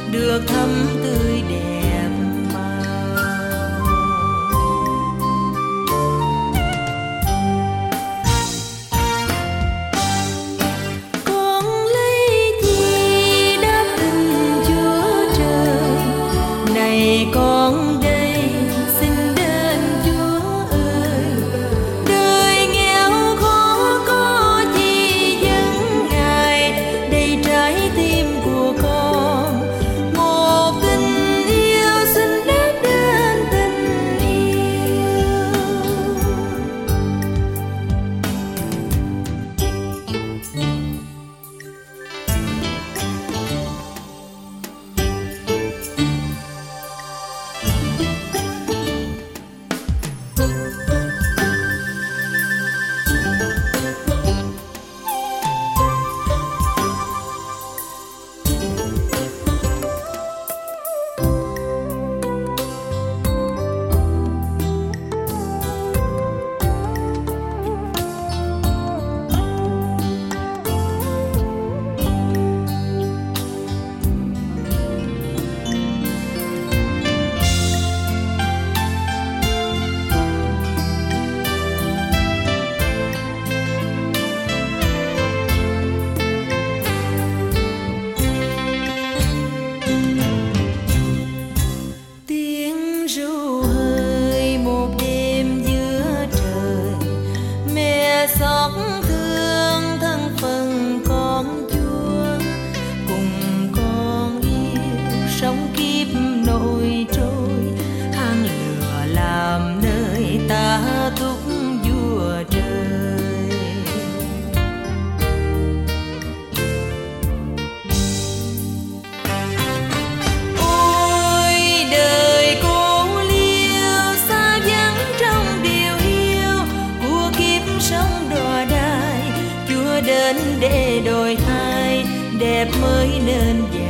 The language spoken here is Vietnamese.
được thắm tươi đẹp màu. Con lấy gì đáp tình Chúa trời, này con đây xin đến Chúa ơi. Đời nghèo khó có gì dẫn Ngài, đây trái tim của con, một tình yêu xin đáp đến tình yêu. Tiếng ru hơi một đêm giữa trời, mẹ xót thương thân phận con Chúa, cùng con yêu sống kiếp nổi trôi, hang lửa làm nơi ta túc vua trời. Ôi đời cô liêu xa vắng trong điều yêu của kiếp sống đọa đài, Chúa đến để đổi thay đẹp mới nên